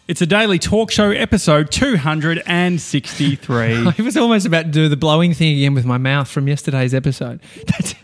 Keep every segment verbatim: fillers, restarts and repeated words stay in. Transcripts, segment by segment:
It's a daily talk show episode two hundred sixty-three. I was almost about to do the blowing thing again with my mouth from yesterday's episode. That's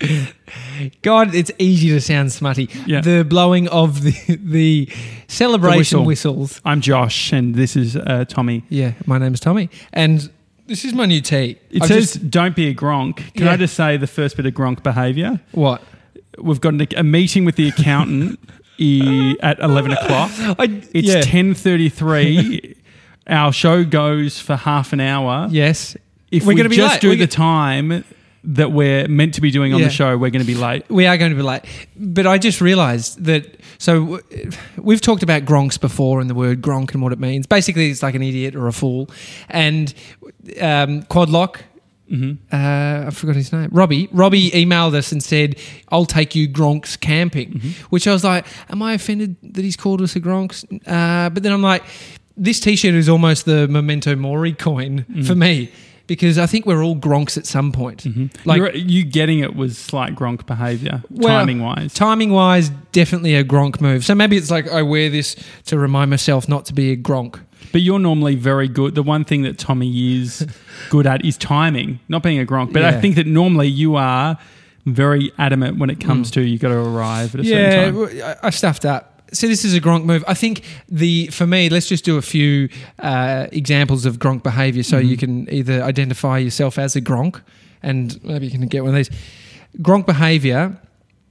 God, it's easy to sound smutty. Yeah. The blowing of the the celebration The whistle. whistles. I'm Josh and this is uh, Tommy. Yeah, my name's Tommy. And this is my new tea. It I've says, just- don't be a gronk. Can Yeah. I just say the first bit of gronk behaviour? what? We've got an, a meeting with the accountant e- at eleven o'clock. I, It's yeah. ten thirty-three. Our show goes for half an hour. Yes. If We're we gonna be just late. do We're the go- time that we're meant to be doing on Yeah. the show, we're going to be late. We are going to be late. But I just realised that, so w- we've talked about gronks before and the word gronk and what it means. Basically, it's like an idiot or a fool. And um, Quadlock, Mm-hmm. uh, I forgot his name, Robbie, Robbie emailed us and said, I'll take you gronks camping, Mm-hmm. which I was like, am I offended that he's called us a gronks? Uh, but then I'm like, this T-shirt is almost the Memento Mori coin Mm. for me. Because I think we're all gronks at some point. Mm-hmm. Like, You're, you getting it was slight gronk behaviour, Well, timing wise. Timing wise, definitely a gronk move. So maybe it's like I wear this to remind myself not to be a gronk. But you're normally very good. The one thing that Tommy is good at is timing, not being a gronk. But I Yeah. think that normally you are very adamant when it comes to you got to arrive at a certain Yeah, time. w- I I stuffed up. So this is a gronk move. I think the for me, let's just do a few uh, examples of gronk behaviour so Mm-hmm. you can either identify yourself as a gronk and maybe you can get one of these. Gronk behaviour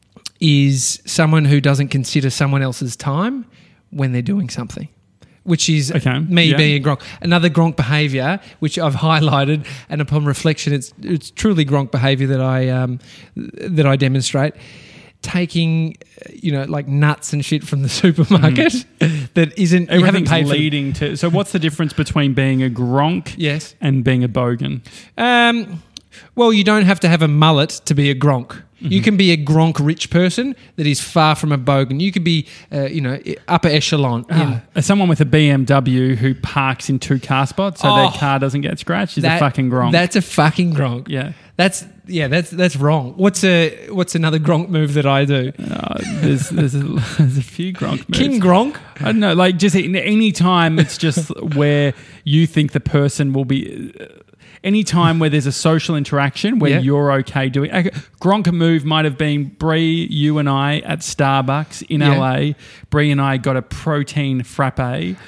is someone who doesn't consider someone else's time when they're doing something. Which is Okay, me yeah. being a gronk. Another gronk behaviour, which I've highlighted, and upon reflection, it's it's truly gronk behaviour that I um, that I demonstrate. Taking, uh, you know, like nuts and shit from the supermarket that isn't you haven't Everything's paid for. leading to. So, what's the difference between being a gronk Yes. and being a bogan? Um, well, you don't have to have a mullet to be a gronk. You can be a gronk rich person that is far from a bogan. You could be, uh, you know, upper echelon. in- Ah, as someone with a B M W who parks in two car spots so Oh. their car doesn't get scratched is a That- fucking gronk. That's a fucking gronk. yeah. That's yeah. That's that's wrong. What's a what's another gronk move that I do? Uh, there's, there's, a, there's a few gronk moves. King gronk. I don't know, like just in any time it's just where you think the person will be. Any time where there's a social interaction where Yeah. you're okay doing. A gronk move might have been Bree, you and I at Starbucks in Yeah. L A. Bree and I got a protein frappe.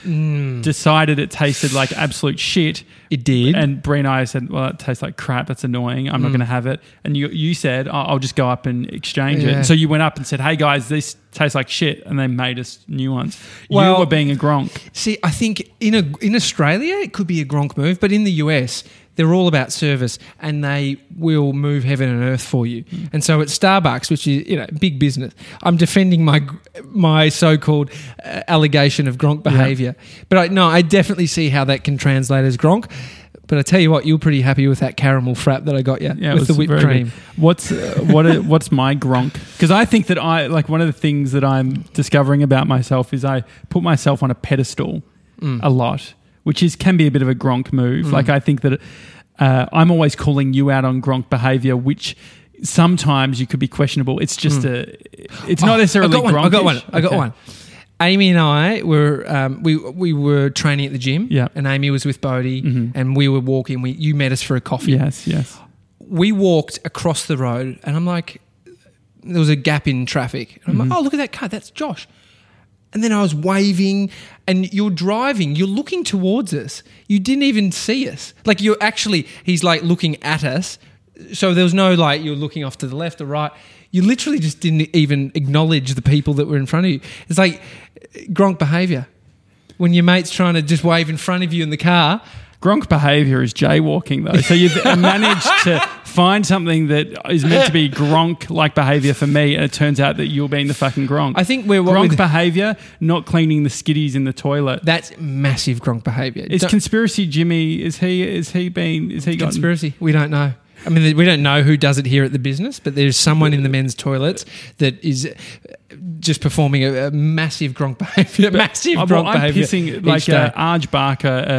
Mm. Decided it tasted like absolute shit. It did. And Bree and I said, well, it tastes like crap. That's annoying. I'm not Mm. going to have it. And you you said, oh, I'll just go up and exchange it. Yeah. And so you went up and said, hey, guys, this tastes like shit. And they made us new ones. Well- you were being a gronk. See, I think in a in Australia it could be a gronk move, but in the U S they're all about service and they will move heaven and earth for you. Mm. And so at Starbucks, which is you know big business, I'm defending my my so-called uh, allegation of gronk behaviour. But I, no, I definitely see how that can translate as gronk. But I tell you what, you're pretty happy with that caramel frap that I got you Yeah, it with the was whipped very cream. good. What's uh, what? Are, what's my gronk? Because I think that I like one of the things that I'm discovering about myself is I put myself on a pedestal Mm. a lot, which is can be a bit of a gronk move. Mm. Like I think that uh, I'm always calling you out on gronk behaviour, which sometimes you could be questionable. It's just a. It's not Oh, necessarily. I got one. I got one. gronkish. I got Okay. one. Amy and I were um, we we were training at the gym. Yeah. And Amy was with Bodie, Mhm. and we were walking. We you met us for a coffee. Yes, yes. We walked across the road, and I'm like, there was a gap in traffic. And I'm Mm-hmm. like, oh look at that car, that's Josh. And then I was waving, and you're driving. You're looking towards us. You didn't even see us. Like you're actually, he's like looking at us. So there was no like you're looking off to the left or right. You literally just didn't even acknowledge the people that were in front of you. It's like gronk behaviour. When your mate's trying to just wave in front of you in the car. Gronk behaviour is jaywalking though. So you've managed to find something that is meant to be gronk-like behaviour for me, and it turns out that you're being the fucking gronk. I think we're what gronk we- behaviour, not cleaning the skiddies in the toilet. That's massive gronk behaviour. Is Don't- conspiracy Jimmy? Is he? Is he been? Is he got? Conspiracy? We don't know. I mean, we don't know who does it here at the business, but there's someone in the men's toilets that is just performing a, a massive gronk behaviour. Massive Oh, gronk well, I'm behaviour. pissing each like day. uh, Arj Barker, uh,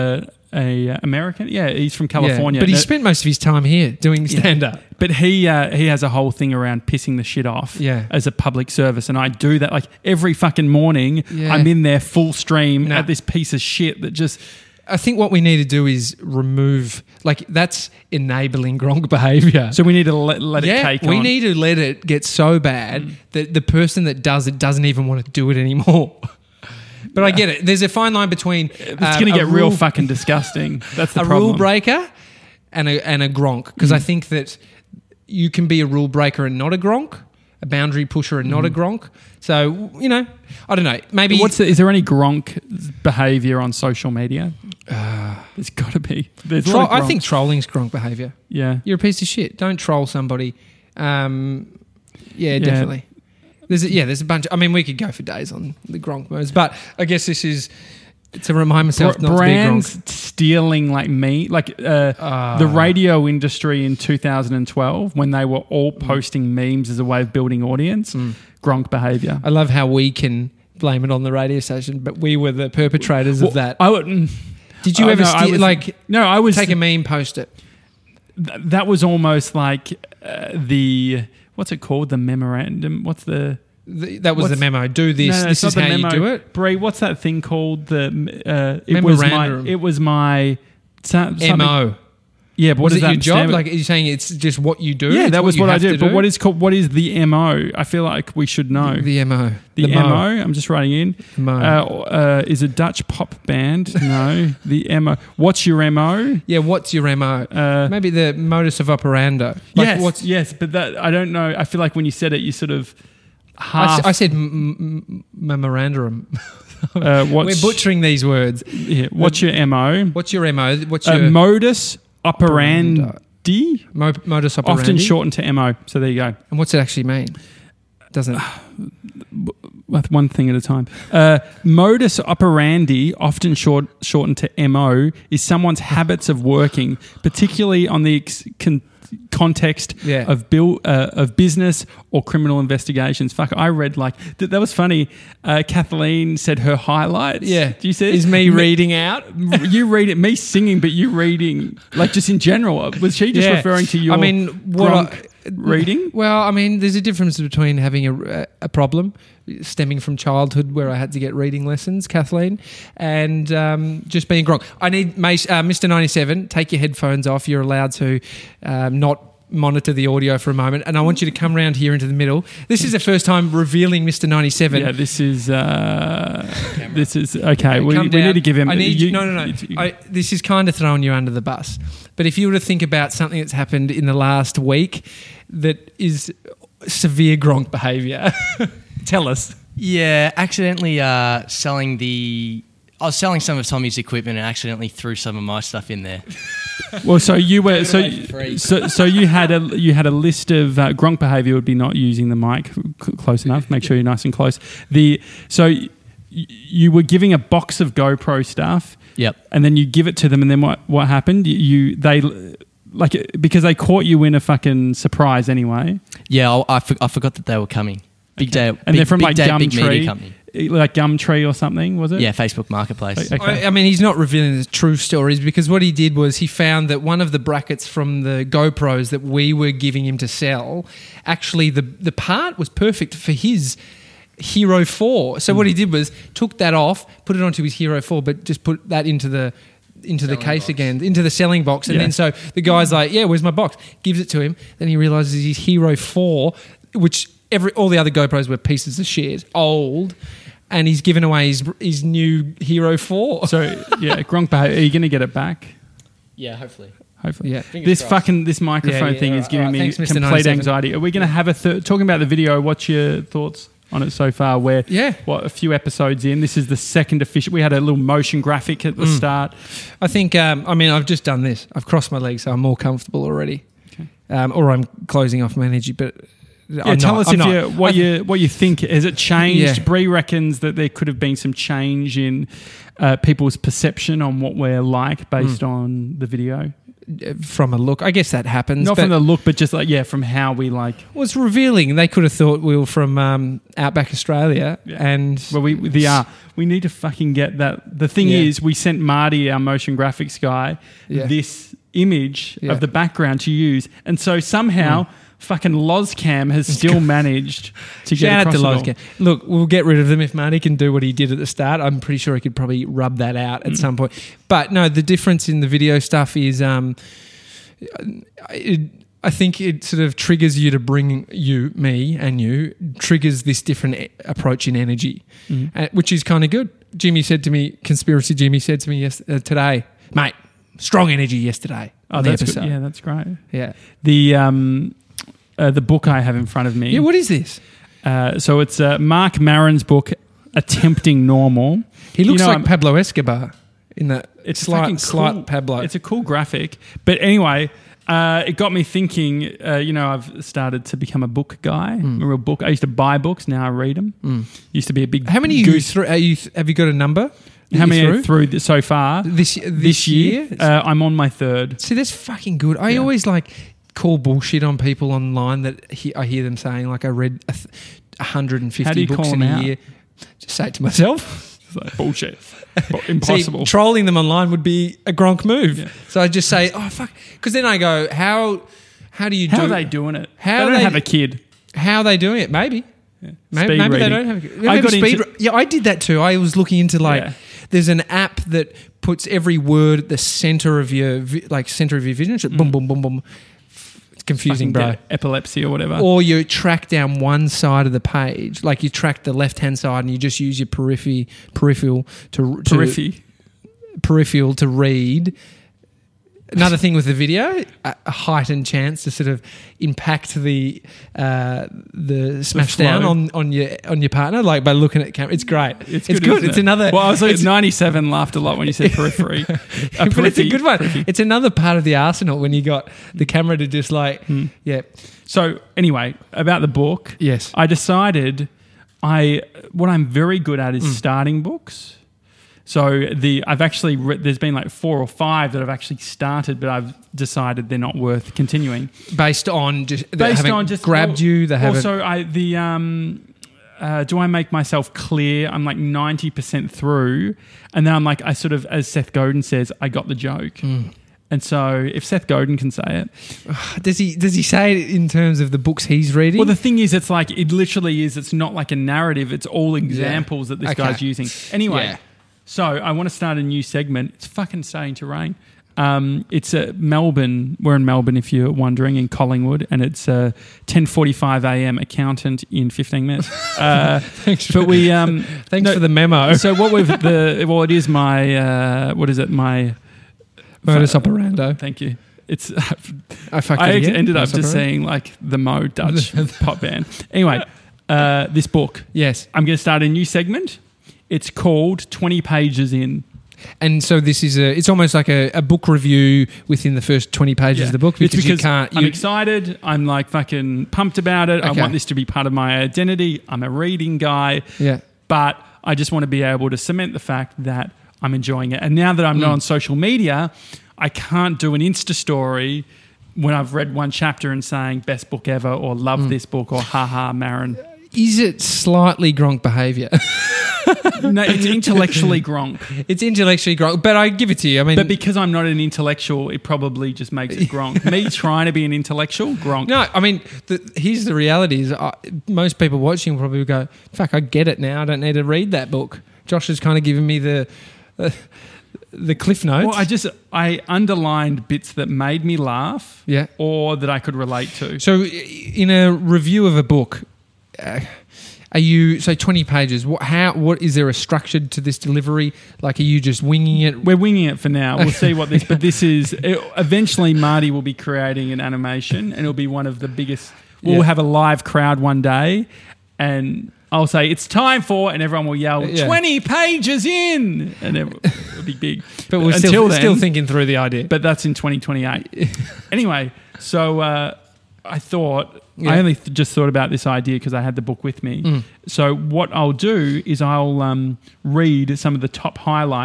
a American. Yeah, he's from California. Yeah, but he Uh, spent most of his time here doing stand-up. But he uh, he has a whole thing around pissing the shit off Yeah. as a public service, and I do that like every fucking morning. Yeah. I'm in there full stream Nah. at this piece of shit that just. I think what we need to do is remove, like, that's enabling Gronk behaviour. So we need to let, let it yeah, take we on. need to let it get so bad Mm. that the person that does it doesn't even want to do it anymore. But I get it. There's a fine line between It's um, going to a get real rule- fucking disgusting. That's the a problem. rule breaker and a and a Gronk, because I Mm. think that you can be a rule breaker and not a Gronk, a boundary pusher and not a Gronk. So, you know, I don't know. Maybe What's the, is there any Gronk behaviour on social media? There's got to be. There's a Tro- lot of I think Gronk. trolling's Gronk behaviour. Yeah. You're a piece of shit. Don't troll somebody. Um, yeah, Yeah. definitely. There's a, yeah, there's a bunch. I mean, we could go for days on the Gronk modes, but I guess this is to remind myself Br- not brands to be a Gronk. stealing like me, like uh, Ah. the radio industry in two thousand twelve when they were all Mm. posting memes as a way of building audience. Gronk behaviour. I love how we can blame it on the radio station, but we were the perpetrators of that. I would. Did you oh, ever no, I steal, was- like No, I was. take a meme, post it? th- that was almost like uh, the what's it called? The memorandum. What's the The, that was What's- the memo. Do this. No, no, this it's is not how the you memo. do it. Bree, what's that thing called? The uh, it was my. Memorandum. It was my. so- something- M O. Yeah, but what Was does it that your job? stand- Like, are you saying it's just what you do? yeah, It's that was you what I have did. to But do? what is called? What is the M O? I feel like we should know. the M O? The, M O. I'm just writing in. M O. Uh, uh, is a Dutch pop band. No, the M O. What's your M O? Yeah, what's your M O? Uh, Maybe the modus of operando. Like, yes, what's, yes, but that I don't know. I feel like when you said it, you sort of I, half. s- I said m- m- memorandum. uh, We're what's, butchering these words. yeah, what's your M O? What's your M O? What's Uh, your modus operandi, mo- modus operandi? often shortened to M O. So there you go. And what's it actually mean? Doesn't. With one thing at a time. Uh, modus operandi, often short, shortened to M O, is someone's habits of working, particularly on the ex- con- context Yeah. of bill uh, of business or criminal investigations. Fuck, I read like th- that was funny. Uh, Kathleen said her highlights. Yeah. do you see? Is me reading out? You read it, me singing, but you reading, like just in general. Was she just Yeah. referring to your I mean, what Gronk I- reading? Well, I mean, there's a difference between having a, a problem stemming from childhood where I had to get reading lessons, Kathleen, and um, just being Gronk. I need Mace, uh, Mister ninety-seven, take your headphones off. You're allowed to um, not monitor the audio for a moment, and I want you to come round here into the middle. This is the first time revealing Mister ninety-seven. Yeah, this is uh, this is okay. We, Come we down. need to give him. I need you, no, no, no. you- I, this is kind of throwing you under the bus. But if you were to think about something that's happened in the last week that is severe Gronk behaviour, tell us. Yeah, accidentally uh, selling the. I was selling some of Tommy's equipment and accidentally threw some of my stuff in there. well, so you were so away for free. so so you had a you had a list of uh, Gronk behaviour would be not using the mic c- close enough. Make sure you're nice and close. The so y- you were giving a box of GoPro stuff. Yep. And then you give it to them, and then what what happened? You, you they. Like, because they caught you in a fucking surprise anyway. Yeah, I, I, for, I forgot that they were coming. Big day. And big, they're from big like day, big media Gumtree. company. Like Gumtree or something, was it? Yeah, Facebook Marketplace. Okay. I, I mean, he's not revealing the true stories because what he did was he found that one of the brackets from the GoPros that we were giving him to sell, actually the the part was perfect for his Hero four. So what he did was took that off, put it onto his Hero four, but just put that into the into the case again, into the selling box. And Yeah. then so the guy's like, yeah, where's my box? Gives it to him. Then he realizes his Hero four, which every all the other GoPros were pieces of shit, old, and he's given away his his new Hero four. So yeah, Gronk behaviour. Are you going to get it back? Yeah, hopefully. Hopefully. Yeah. Fingers This crossed. fucking this microphone Yeah, yeah, thing all is right, giving all right. me Thanks, Mister complete ninety-seven. anxiety. Are we going to have a third talking about the video? What's your thoughts on it so far? Where Yeah. what a few episodes in. This is the second official. We had a little motion graphic at the Mm. start. I think, um, I mean, I've just done this. I've crossed my legs, so I'm more comfortable already. Okay. Um, or I'm closing off my energy, but Yeah, I'm tell not, us I'm if not. you what I th- you what you think. Has it changed? Yeah. Bree reckons that there could have been some change in uh, people's perception on what we're like based Mm. on the video. from a look. I guess that happens. Not but from the look, but just like, yeah, from how we like. it was revealing. They could have thought we were from um, Outback Australia. Yeah. And Well, we the uh, we need to fucking get that. The thing Yeah. is, we sent Marty, our motion graphics guy, Yeah. this image Yeah. of the background to use, and so somehow fucking Lozcam has still managed to get shout out across to it all. Lozcam. Look, we'll get rid of them if Marty can do what he did at the start. I'm pretty sure he could probably rub that out Mm. at some point. But no, the difference in the video stuff is, um, it, I think it sort of triggers you to bring you, me, and you triggers this different e- approach in energy, Mm. uh, which is kind of good. Jimmy said to me, conspiracy Jimmy said to me yes, uh, today, mate, strong energy yesterday. Oh, on the that's good. episode. Yeah, that's great. yeah. The um, uh, the book I have in front of me. Yeah, what is this? Uh, so it's uh, Mark Maron's book, Attempting Normal. He looks You know, like I'm- Pablo Escobar in that It's slight, fucking slight cool. Pablo. It's a cool graphic. But anyway, uh, it got me thinking, uh, you know, I've started to become a book guy. Mm. I'm a real book. I used to buy books. Now I read them. Used to be a big How many you goose. through? Are you, have you got a number? that How you're many through? are through th- so far? this this, This year, uh, I'm on my third. See, that's fucking good. I Yeah. always like call bullshit on people online that he, I hear them saying like I read a th- one hundred fifty How do you books call in them a out? year. Just say it to myself. It's like bullshit. But impossible. See, trolling them online would be a Gronk move. Yeah. So I just say, oh fuck, because then I go, how how do you How do? are they doing it? How they don't they- have a kid. How are they doing it? Maybe. Yeah. Maybe, Speed maybe they reading. don't have. A, I have got speed. into- re- yeah, I did that too. I was looking into like Yeah. there's an app that puts every word at the center of your vi- like center of your vision. It's Mm. boom, boom, boom, boom. It's confusing, Fucking bro. get epilepsy or whatever. Or you track down one side of the page, like you track the left hand side, and you just use your periphery, peripheral to, to Periphery. peripheral to read. Another thing with the video, a, a heightened chance to sort of impact the uh, the smash flow. down on, on your on your partner, like by looking at the camera. It's great. It's It's good. good. isn't It's it? another. Well, I was like it's- ninety-seven. Laughed a lot when you said periphery. Uh, but it's a periphery, good one. periphery. It's another part of the arsenal when you got the camera to just like, Hmm. yeah, So anyway, about the book, yes, I decided I what I'm very good at is Mm. starting books. So the I've actually re- there's been like four or five that I've actually started, but I've decided they're not worth continuing. based on just they Based haven't on just grabbed well, you. They haven't. Also, I the um. Uh, do I make myself clear? I'm like ninety percent through, and then I'm like, I sort of, as Seth Godin says, I got the joke. Mm. And so, if Seth Godin can say it, Does he does he say it in terms of the books he's reading? well, the thing is, it's like it literally is. It's not like a narrative. It's all examples that this Okay. guy's using. Anyway, Yeah. so I want to start a new segment. It's fucking starting to rain. Um, it's uh, Melbourne. We're in Melbourne, if you're wondering, in Collingwood, and it's uh, ten forty-five a.m. Accountant in fifteen minutes. Uh, Thanks but we um, Thanks no, for the memo. So what we've the well, it is my uh, what is it? My Modus operandi. Thank you. It's I fucked I it again. ended up Modus just operandi. saying like the Mo Dutch pop band. Anyway, uh, this book. Yes. I'm going to start a new segment. It's called twenty Pages In. And so this is a. It's almost like a, a book review within the first twenty pages of the book It's because, because you can't. I'm You, excited. I'm like fucking pumped about it. I Okay. want this to be part of my identity. I'm a reading guy. yeah. But I just want to be able to cement the fact that I'm enjoying it. And now that I'm Mm. not on social media, I can't do an Insta story when I've read one chapter and saying best book ever or love Mm. this book or haha Marin. Is it slightly Gronk behaviour? No, it's intellectually Gronk. It's intellectually Gronk, but I give it to you. I mean, But because I'm not an intellectual, it probably just makes it Gronk. Me trying to be an intellectual, Gronk. no, I mean, the, here's the reality: is uh, most people watching will probably go, "Fuck, I get it now. I don't need to read that book." Josh has kind of given me the uh, the cliff notes. Well, I just I underlined bits that made me laugh yeah. or that I could relate to. So, in a review of a book, uh, are you so twenty pages? What? How? What is there a structure to this delivery? Like, are you just winging it? We're winging it for now. We'll see what this. But this is it, eventually Marty will be creating an animation, and it'll be one of the biggest. We'll Yeah. have a live crowd one day, and I'll say it's time for, and everyone will yell Yeah. twenty pages in, and it, it'll be big. But we're Until still then, still thinking through the idea. But that's in twenty twenty-eight. Anyway, so uh, I thought. Yeah. I only th- just thought about this idea because I had the book with me. Mm. So what I'll do is I'll um, read some of the top highlights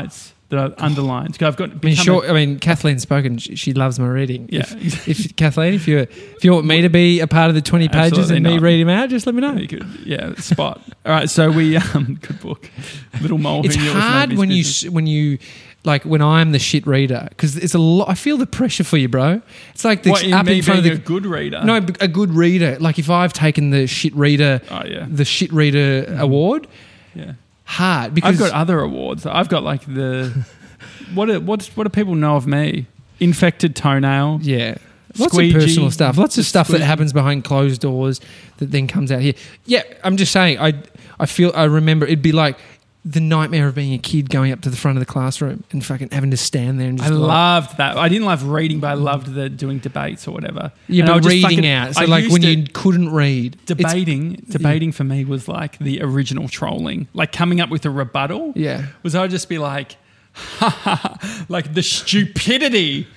that I've underlined. 'Cause I've got. I mean, become sure. a- I mean, Kathleen's spoken. She, she loves my reading. Yeah. If, if Kathleen, if you if you want me to be a part of the twenty pages Absolutely and me not. read him out, just let me know. You could, yeah, spot. All right, so we um, good book, Little Mole. Who It's Knew It Was hard Nobody's when you Business. s- when you like when I'm the shit reader because it's a lot. I feel the pressure for you, bro. It's like the What, in up me in front of being the a good reader. no a good reader. Like if I've taken the shit reader, Oh yeah, the shit reader award, yeah. hard because I've got other awards. I've got like the what? Do, what? What do people know of me? Infected toenail. yeah. Lots Squeegee. of personal stuff. Lots of The stuff that squeegee. happens behind closed doors that then comes out here. Yeah, I'm just saying. I I feel I remember it'd be like the nightmare of being a kid going up to the front of the classroom and fucking having to stand there and just I like, loved that. I didn't love reading, but I loved the doing debates or whatever. yeah, And I but would just reading fucking- out. So I like used when to- you couldn't read, it's- debating, debating for me was like the original trolling. Like coming up with a rebuttal. Yeah. Was I would just be like, ha ha, ha, like the stupidity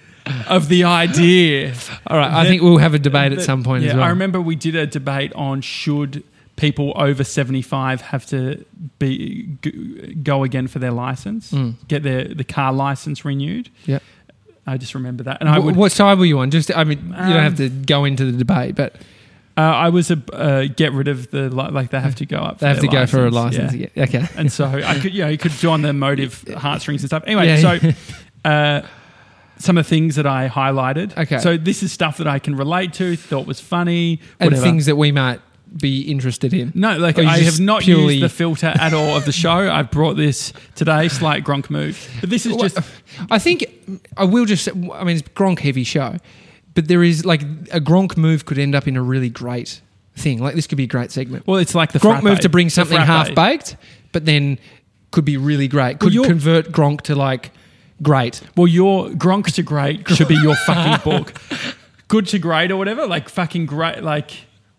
of the idea. All right, I that- think we'll have a debate at that- some point yeah, as well. I remember we did a debate on should people over seventy-five have to be g- go again for their license, Mm. get their the car license renewed. Yeah. I just remember that, and I Wh- would. what side were you on? Just I mean, you don't Um, have to go into the debate, but Uh, I was a uh, get rid of the li- like they have to go up. they have for to their go for a license, license. yeah. Yeah. Okay. And so I could, you know, you could join the motive heartstrings and stuff. Anyway, Yeah. so uh, some of the things that I highlighted. Okay. So this is stuff that I can relate to, thought was funny, And whatever. things that we might be interested in. No, like Or you I just have not purely- used the filter at all of the show. I've brought this today, slight Gronk move. But this is Well, just I think I will just. say- I mean, it's a Gronk heavy show, but there is like a Gronk move could end up in a really great thing. Like this could be a great segment. well, it's like the Gronk frappe. move to bring The something frappe. half baked, but then could be really great. Could you're- convert Gronk to like great. Well, your Gronk to great should be your fucking book. Good to great or whatever, like fucking great, like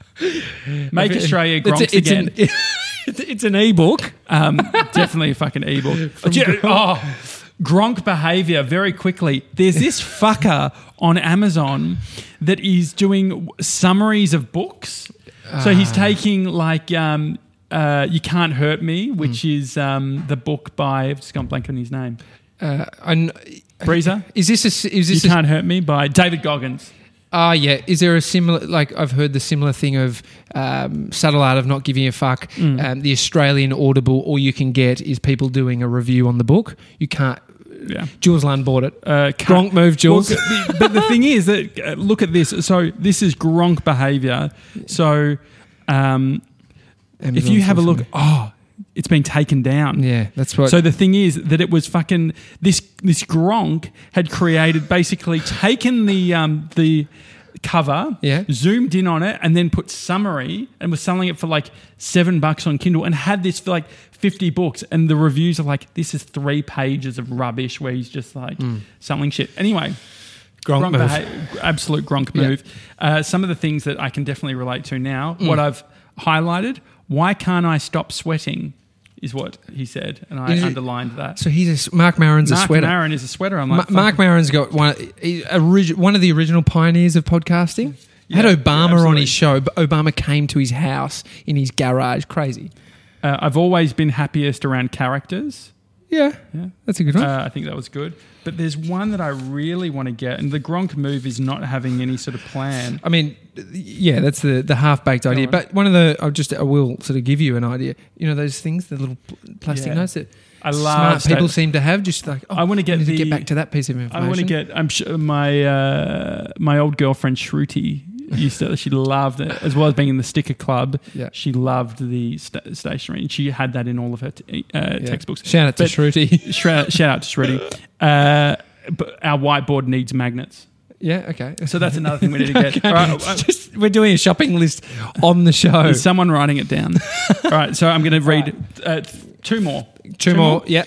make Australia It's, Gronks a- it's again. an it's, it's an e-book. Um, definitely a fucking ebook. Oh, Gronk behavior very quickly. There's this fucker on Amazon that is doing summaries of books. So he's taking like um, uh, You Can't Hurt Me, which is um, the book by, I've just gone blank on his name. Uh, and Breezer? is this a is You this a, Can't Hurt Me by David Goggins. ah yeah? Is there a similar like I've heard the similar thing of um, Subtle Art of Not Giving a Fuck? Mm. Um, the Australian Audible, all you can get is people doing a review on the book. You can't. Yeah. Jules Lund bought it. Uh, Gronk move, Jules. Well, the- but the thing is that uh, look at this. So this is Gronk behavior. So um, if Amazon you have a look, source oh, it's been taken down. Yeah, that's what. So the thing is that it was fucking this. This Gronk had created basically taken the um, the cover, Yeah. zoomed in on it, and then put summary and was selling it for like seven bucks on Kindle, and had this for like fifty books, and the reviews are like, this is three pages of rubbish where he's just like selling shit. Anyway. Gronk Gronk move. beha- absolute Gronk Yeah. move. Uh, some of the things that I can definitely relate to now. Mm. What I've highlighted: why can't I stop sweating? Is what he said, and I Is it- underlined that. So he's a s Mark Maron's Mark a sweater. Maron is a sweater. I'm Ma- like, Mark fuck. Maron's got one, he's a origi- one of the original pioneers of podcasting. Yeah, Had yeah, Obama on absolutely. his show, but Obama came to his house in his garage. Crazy. Uh, I've always been happiest around characters. Yeah, Yeah. that's a good one. Uh, I think that was good. But there's one that I really want to get, and the Gronk move is not having any sort of plan. I mean, yeah, that's the, the half baked idea. on. But one of the, I'll just, I will sort of give you an idea. You know, those things, the little pl- plastic Yeah. notes that I smart love people that- seem to have. Just like, oh, I wanna get need to the- get back to that piece of information. I want to get. I'm sure my uh, my old girlfriend Shruti used to. She loved it, as well as being in the sticker club. Yeah. She loved the sta- stationery, and she had that in all of her t- uh, Yeah. textbooks. Shout out to But- Shruti. Shra- shout out to Shruti. Uh, but our whiteboard needs magnets, Yeah, okay. so that's another thing we need to get. Okay. All right, uh, Just, we're doing a shopping list on the show. is someone writing it down? All right, so I'm going to read uh, th- two more. Two, more. Yeah.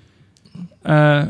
Uh,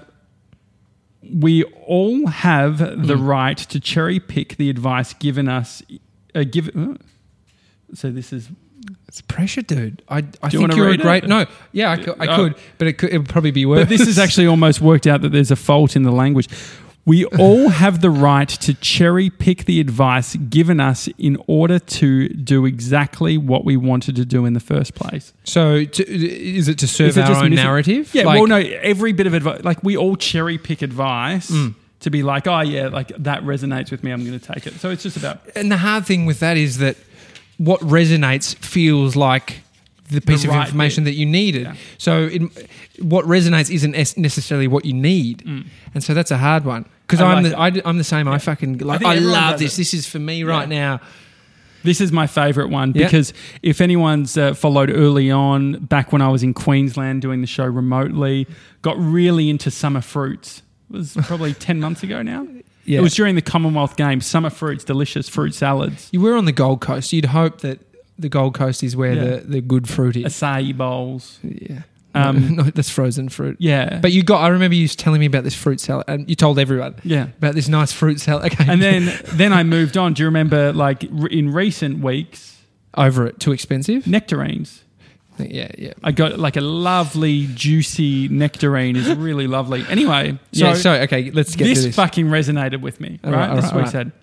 we all have the Mm. right to cherry pick the advice given us. Uh, give. Uh, so this is. It's pressure, dude. I, I you think wanna you're a read great. it? No, yeah, I could, I Oh. could but it, could, it would probably be worse. But this has actually almost worked out that there's a fault in the language. We all have the right to cherry pick the advice given us in order to do exactly what we wanted to do in the first place. So, to, is it to serve Is it our just own missing- narrative? Yeah, Like- well, no, every bit of advice, like we all cherry pick advice to be like, oh, yeah, like that resonates with me, I'm going to take it. So it's just about And the hard thing with that is that what resonates feels like the piece The of right information bit. that you needed. Yeah. So it, what resonates isn't es- necessarily what you need. And so that's a hard one. Because I I'm, like the, I, d- I'm the same. I fucking, like, think I, everyone love does this. it. This is for me right now. This is my favourite one Yeah. because if anyone's uh, followed early on, back when I was in Queensland doing the show remotely, got really into summer fruits. It was probably ten months ago now. Yeah. It was during the Commonwealth Games. Summer fruits, delicious fruit salads, You were on the Gold Coast. You'd hope that the Gold Coast is where Yeah. the, the good fruit is. acai bowls. Yeah. Um, no, that's frozen fruit. Yeah. But you got, I remember you telling me about this fruit salad and you told everyone yeah. about this nice fruit salad. Okay. And then then I moved on. Do you remember, like, r- in recent weeks, over it, too expensive? nectarines? Yeah, yeah. I got like a lovely, juicy nectarine. Is really lovely. Anyway, so, yeah, so okay, let's get this, to this. fucking resonated with me, All right? right, all This right, is what he all said.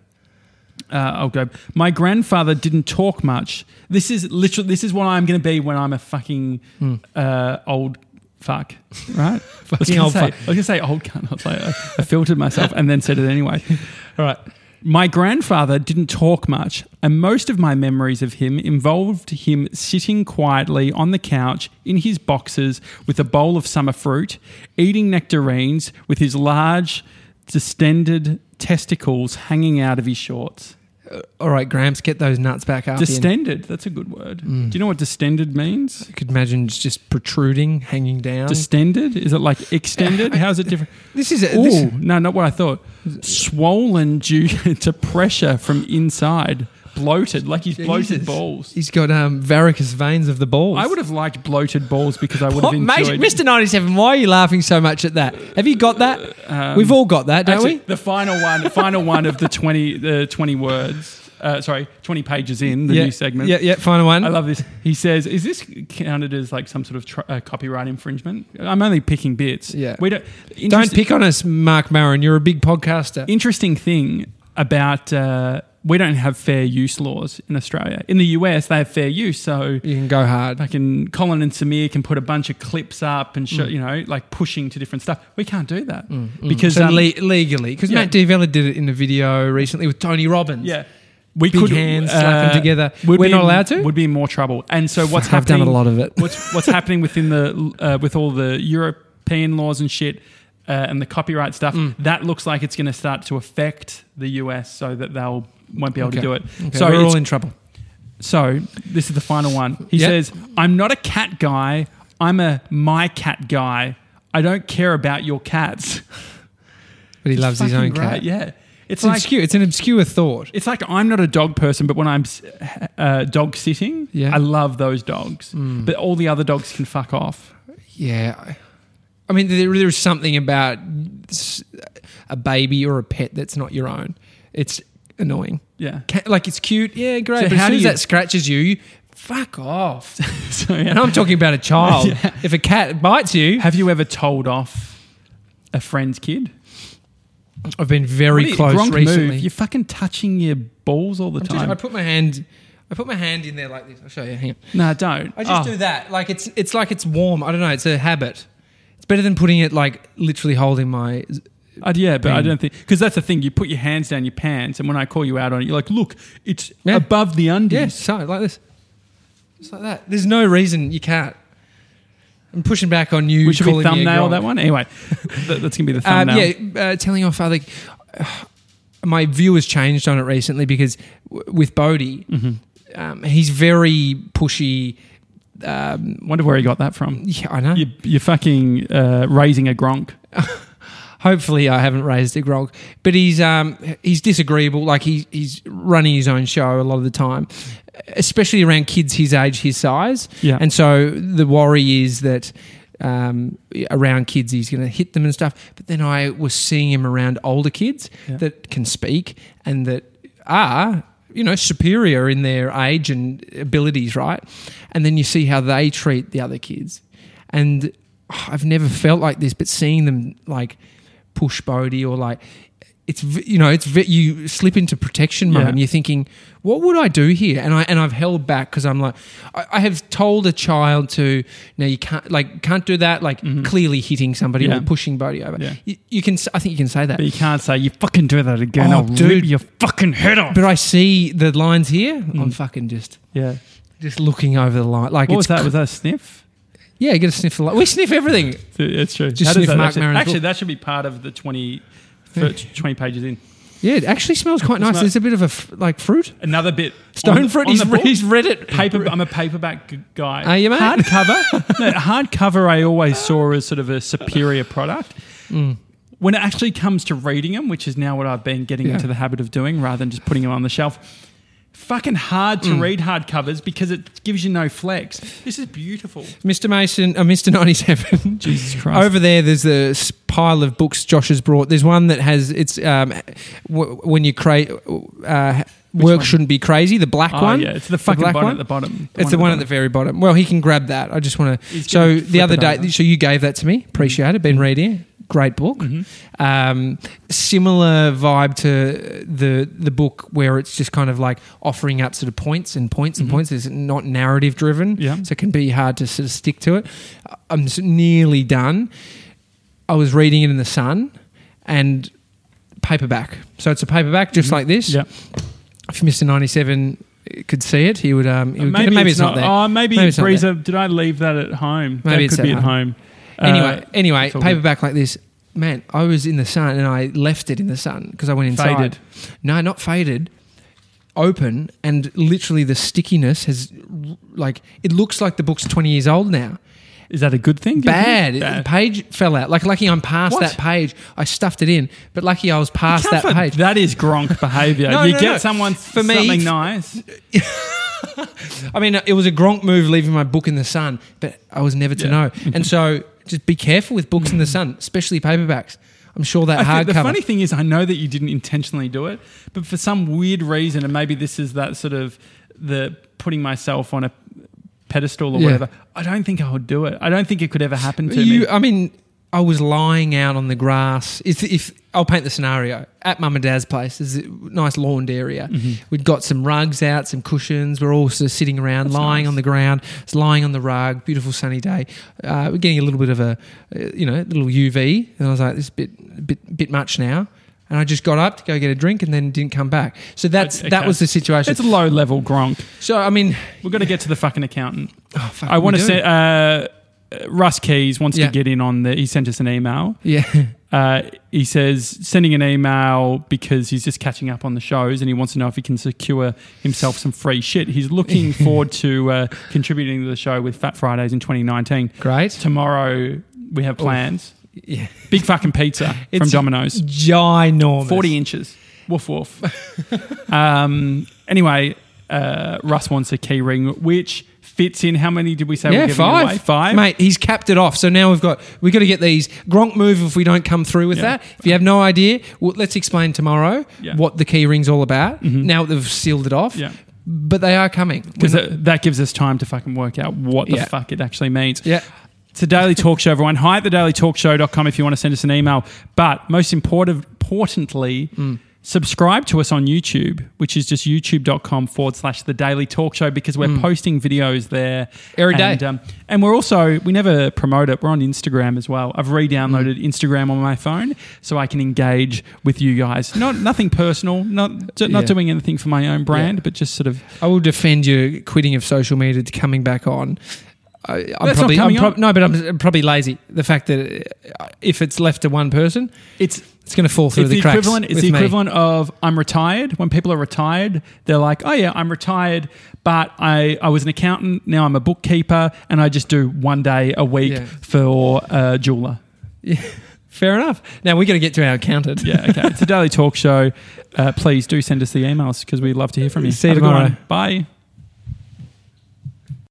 Uh, I'll go. My grandfather didn't talk much. This is literally. This is what I'm going to be when I'm a fucking uh, old fuck, right? I was Fucking gonna old say, fuck. I was going to say old cunt. I was like, I, I filtered myself and then said it anyway. All right. My grandfather didn't talk much, and most of my memories of him involved him sitting quietly on the couch in his boxers with a bowl of summer fruit, eating nectarines with his large, distended testicles hanging out of his shorts. All right, Gramps, get those nuts back up. in. Distended, that's a good word. Mm. Do you know what distended means? You could imagine it's just protruding, hanging down. Distended? Is it like extended? How's it different? this is a, Oh, this, no, not what I thought. Swollen due to pressure from inside. Bloated, like he's bloated Jesus. balls. He's got um, varicose veins of the balls. I would have liked bloated balls because I would What, have mate, enjoyed. Mister ninety-seven, why are you laughing so much at that? Have you got that? Um, We've all got that, don't Actually, we? the final one, final one of the twenty, the twenty words. Uh, sorry, twenty pages in the yeah, new segment. Yeah, yeah, final one. I love this. He says, "Is this counted as like some sort of tr- uh, copyright infringement?" I'm only picking bits. Yeah. we don't. Don't interest- pick on us, Mark Maron. You're a big podcaster. Interesting thing about uh, we don't have fair use laws in Australia. In the U S, they have fair use, so. You can go hard. Fucking Colin and Samir can put a bunch of clips up and Mm. show, you know, like pushing to different stuff. We can't do that because so um, le- legally, because yeah. Matt D'Avella did it in a video recently with Tony Robbins. yeah, we Big could hands, slap 'em together. would We're be not in- allowed to? Would be in more trouble. And so what's I've done happening? a lot of it. What's what's happening within the uh, with all the European laws and shit. Uh, and the copyright stuff, Mm. that looks like it's going to start to affect the U S so that they'll won't be able Okay. to do it. Okay, So we're it's- all in trouble. So this is the final one. He Yep. says, "I'm not a cat guy. I'm a my cat guy. I don't care about your cats." But he loves his Fucking own great, cat. Yeah, it's It's, like obscure. It's an obscure thought. it's like I'm not a dog person, but when I'm uh, dog sitting, Yeah. Mm. I love those dogs. But all the other dogs can fuck off. Yeah. I mean, there, there's something about s- a baby or a pet that's not your own. It's annoying. Yeah. Cat, like, it's cute. Yeah, great. So but as how soon do as you- that scratches you, you fuck off. So And yeah. I'm talking about a child. Yeah. If a cat bites you, Have you ever told off a friend's kid? I've been very What do you- close Gronk recently. move. You're fucking touching your balls all the I'm just- time. I put my hand. I put my hand in there like this. I'll show you. Hang on. no, don't. I just Oh. do that. Like it's it's like it's warm. I don't know. It's a habit. It's better than putting it like literally holding my. Uh, yeah, but I Pain. don't think because that's the thing. You put your hands down your pants, and when I call you out on it, you're like, "Look, it's Yeah. above the undies." Yeah, so like this, just like that. There's no reason you can't. I'm pushing back on you. We should be calling me a thumbnail gronk. that one anyway. that, that's gonna be the Um, thumbnail. yeah, uh, telling off other. Uh, my view has changed on it recently because w- with Bodhi, Mm-hmm. um, he's very pushy. Um, Wonder where he got that from. yeah, I know. You, you're fucking uh, raising a gronk. Hopefully, I haven't raised a grog, but he's um, he's disagreeable. Like he, he's running his own show a lot of the time, especially around kids his age, his size. Yeah. And so the worry is that um, around kids he's going to hit them and stuff. But then I was seeing him around older kids Yeah. that can speak and that are, you know, superior in their age and abilities, right? And then you see how they treat the other kids. And oh, I've never felt like this, but seeing them like push Bodhi or like it's v- you know it's v- you slip into protection mode Yeah. and you're thinking, what would I do here? And I and I've held back because I'm like, I, I have told a child to no, you can't like can't do that. Like clearly hitting somebody Yeah. or pushing Bodhi over. Yeah. You, you can, s- I think you can say that. But you can't say, you fucking do that again. Oh, I'll dude. rip your fucking head off. But I see the lines here. I'm fucking just Yeah. just looking over the line. Like What it's was that? Was that a sniff? yeah, get a sniff. The li- we sniff everything. It's true. Just How does sniff that Mark actually, Maron's actually, book. that should be part of the twenty, first twenty pages in. Yeah, it actually smells quite nice. Smell- There's a bit of a f- like fruit, Another bit. stone on- fruit. on He's, the re- book. he's read it. Paper. I'm a paperback g- guy. Are you, mate? Hardcover. no, hardcover. I always saw as sort of a superior product. Mm. When it actually comes to reading them, which is now what I've been getting Yeah. into the habit of doing, rather than just putting them on the shelf. Fucking hard to Mm. read hardcovers because it gives you no flex. This is beautiful. Mister Mason, uh, Mister ninety-seven. Jesus Christ. Over there, there's a s- pile of books Josh has brought. There's one that has it's um, w- when you create uh, work one? shouldn't be crazy. The black Oh, one. yeah, it's the fucking black one one? at the bottom. It's the one at the very bottom. Well, he can grab that. I just want to. He's So gonna the flip other it day, over. so you gave that to me. Appreciate it. Been reading. Great book. Mm-hmm. Um, similar vibe to the the book where it's just kind of like offering up sort of points and points and points. It's not narrative driven, Mm-hmm. Yeah. so it can be hard to sort of stick to it. I'm s- nearly done. I was reading it in the Sun and paperback. So it's a paperback just like this. Yeah. If Mister ninety-seven could see it, he would. Um, he would get it. Maybe it's not, there. Oh, maybe, Maybe it's not Breezer. Did I leave that at home? Maybe that it's could be at at home. Anyway, Uh, anyway, it's all good. paperback like this. Man, I was in the sun and I left it in the sun because I went inside. Faded. No, not faded. Open and literally the stickiness has, like, it looks like the book's twenty years old now. Is that a good thing? do you Bad. think? The page fell out. Like, lucky I'm past What? that page. I stuffed it in, but lucky I was past Can't that f- page. That is Gronk behavior. No, you no, get no. someone For me- something nice. I mean, it was a Gronk move leaving my book in the sun, but I was never to Yeah. know. And so just be careful with books in the sun, especially paperbacks. I'm sure that I think the hardcover. funny thing is, I know that you didn't intentionally do it, but for some weird reason, and maybe this is that sort of the putting myself on a pedestal or Yeah. whatever. I don't think I would do it. I don't think it could ever happen to You, me. I mean, I was lying out on the grass. If, if I'll paint the scenario at Mum and Dad's place, there's a nice lawned area. Mm-hmm. We'd got some rugs out, some cushions. We're all sort of sitting around, That's lying nice. on the ground. It's lying on the rug. Beautiful sunny day. Uh, we're getting a little bit of a, uh, you know, little U V. And I was like, this is a bit, bit, bit much now. And I just got up to go get a drink and then didn't come back. So that's Okay. that was the situation. It's a low level Gronk. So I mean, We've got to get to the fucking accountant. oh, fuck, I want we to do. say, uh, Russ Keys wants Yeah. to get in on the. He sent us an email. yeah. Uh, he says sending an email because he's just catching up on the shows and he wants to know if he can secure himself some free shit. He's looking forward to uh, contributing to the show with Fat Fridays in twenty nineteen. Great. Tomorrow we have plans. Yeah. Big fucking pizza from It's Domino's. ginormous. forty inches. Woof woof. um, anyway, uh, Russ wants a key ring, which fits in. How many did we say we're Yeah, giving five. away? Five? Mate, he's capped it off. So now we've got we've got to get these Gronk move if we don't come through with Yeah. that. If you have no idea, well, let's explain tomorrow Yeah. what the key ring's all about. Now that they've sealed it off. Yeah. But they are coming. Because We're not- that, that gives us time to fucking work out what the Yeah. fuck it actually means. yeah. It's a Daily Talk Show, everyone. Hi at the daily talk show dot com if you want to send us an email. But most important, importantly, Mm. subscribe to us on YouTube, which is just youtube.com forward slash the Daily Talk Show because we're posting videos there. Mm. Every day. And, um, and we're also, we never promote it, we're on Instagram as well. I've re-downloaded Mm. Instagram on my phone so I can engage with you guys. Not Nothing personal, not, not Yeah. doing anything for my own brand, but just sort of... I will defend your quitting of social media to coming back on. I, I'm That's not probably, I'm coming prob- on. no, but I'm probably lazy. The fact that uh, if it's left to one person, It's it's going to fall through it's the, the cracks. equivalent. It's with the me. equivalent of I'm retired. When people are retired, they're like, "Oh yeah, I'm retired, but I, I was an accountant. Now I'm a bookkeeper, and I just do one day a week Yeah. for a jeweler." Yeah, fair enough. Now we got to get to our accountant. Yeah, okay. It's a Daily Talk Show. Uh, please do send us the emails because we'd love to hear from you. See you Have a good tomorrow. one. Bye.